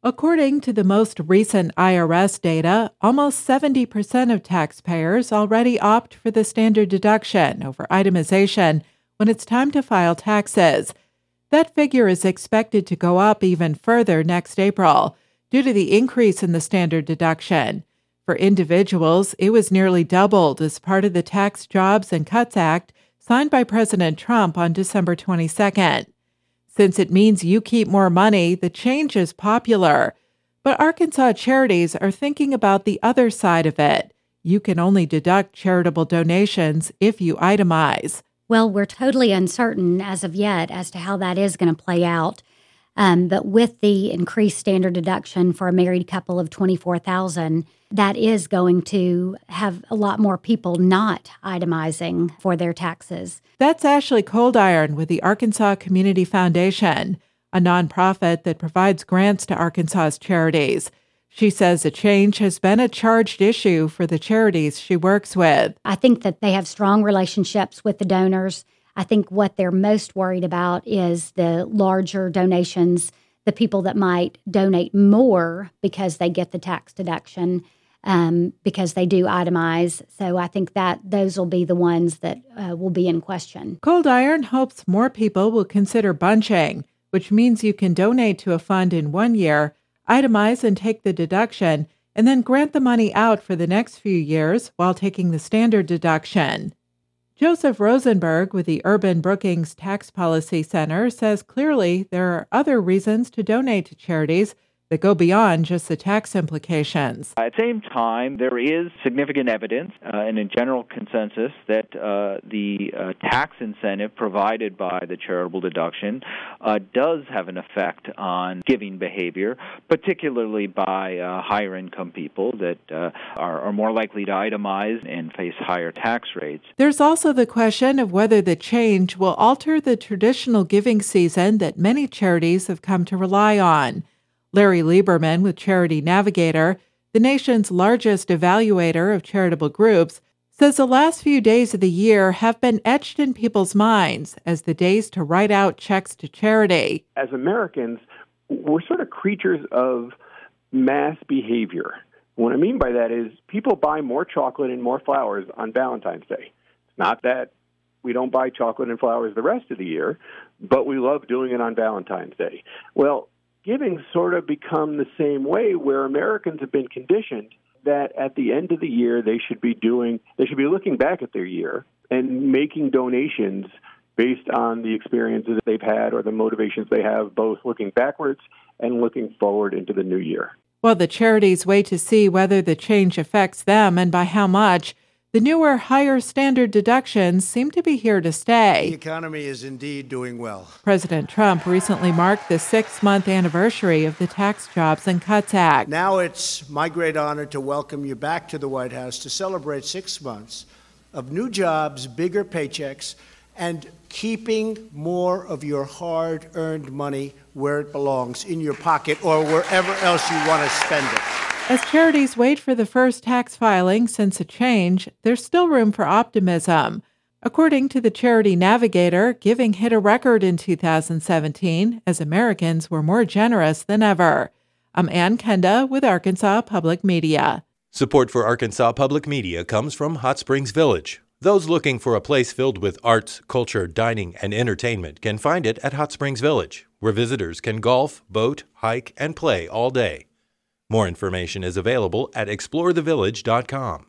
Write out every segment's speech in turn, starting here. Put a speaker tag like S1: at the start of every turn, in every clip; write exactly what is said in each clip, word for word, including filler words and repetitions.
S1: According to the most recent I R S data, almost seventy percent of taxpayers already opt for the standard deduction over itemization when it's time to file taxes. That figure is expected to go up even further next April due to the increase in the standard deduction. For individuals, it was nearly doubled as part of the Tax Jobs and Cuts Act signed by President Trump on December twenty-second. Since it means you keep more money, the change is popular. But Arkansas charities are thinking about the other side of it. You can only deduct charitable donations if you itemize.
S2: Well, we're totally uncertain as of yet as to how that is going to play out. Um, but with the increased standard deduction for a married couple of twenty-four thousand dollars, that is going to have a lot more people not itemizing for their taxes.
S1: That's Ashley Coldiron with the Arkansas Community Foundation, a nonprofit that provides grants to Arkansas's charities. She says the change has been a charged issue for the charities she works with.
S2: I think that they have strong relationships with the donors. I think what they're most worried about is the larger donations, the people that might donate more because they get the tax deduction, um, because they do itemize. So I think that those will be the ones that uh, will be in question.
S1: Coldiron hopes more people will consider bunching, which means you can donate to a fund in one year, itemize and take the deduction, and then grant the money out for the next few years while taking the standard deduction. Joseph Rosenberg with the Urban Brookings Tax Policy Center says clearly there are other reasons to donate to charities that go beyond just the tax implications.
S3: At the same time, there is significant evidence uh, and a general consensus that uh, the uh, tax incentive provided by the charitable deduction uh, does have an effect on giving behavior, particularly by uh, higher income people that uh, are, are more likely to itemize and face higher tax rates.
S1: There's also the question of whether the change will alter the traditional giving season that many charities have come to rely on. Larry Lieberman with Charity Navigator, the nation's largest evaluator of charitable groups, says the last few days of the year have been etched in people's minds as the days to write out checks to charity.
S4: As Americans, we're sort of creatures of mass behavior. What I mean by that is people buy more chocolate and more flowers on Valentine's Day. It's not that we don't buy chocolate and flowers the rest of the year, but we love doing it on Valentine's Day. Well, giving sort of become the same way, where Americans have been conditioned that at the end of the year they should be doing, they should be looking back at their year and making donations based on the experiences they've had or the motivations they have, both looking backwards and looking forward into the new year.
S1: While the charities wait to see whether the change affects them and by how much, the newer, higher standard deductions seem to be here to stay.
S5: The economy is indeed doing well.
S1: President Trump recently marked the six-month anniversary of the Tax Jobs and Cuts Act.
S5: Now it's my great honor to welcome you back to the White House to celebrate six months of new jobs, bigger paychecks, and keeping more of your hard-earned money where it belongs, in your pocket or wherever else you want to spend it.
S1: As charities wait for the first tax filing since a change, there's still room for optimism. According to the Charity Navigator, giving hit a record in two thousand seventeen as Americans were more generous than ever. I'm Ann Kenda with Arkansas Public Media.
S6: Support for Arkansas Public Media comes from Hot Springs Village. Those looking for a place filled with arts, culture, dining, and entertainment can find it at Hot Springs Village, where visitors can golf, boat, hike, and play all day. More information is available at explore the village dot com.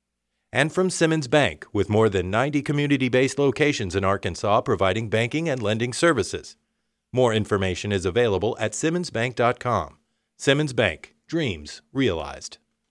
S6: And from Simmons Bank, with more than ninety community-based locations in Arkansas providing banking and lending services. More information is available at simmons bank dot com. Simmons Bank, dreams realized.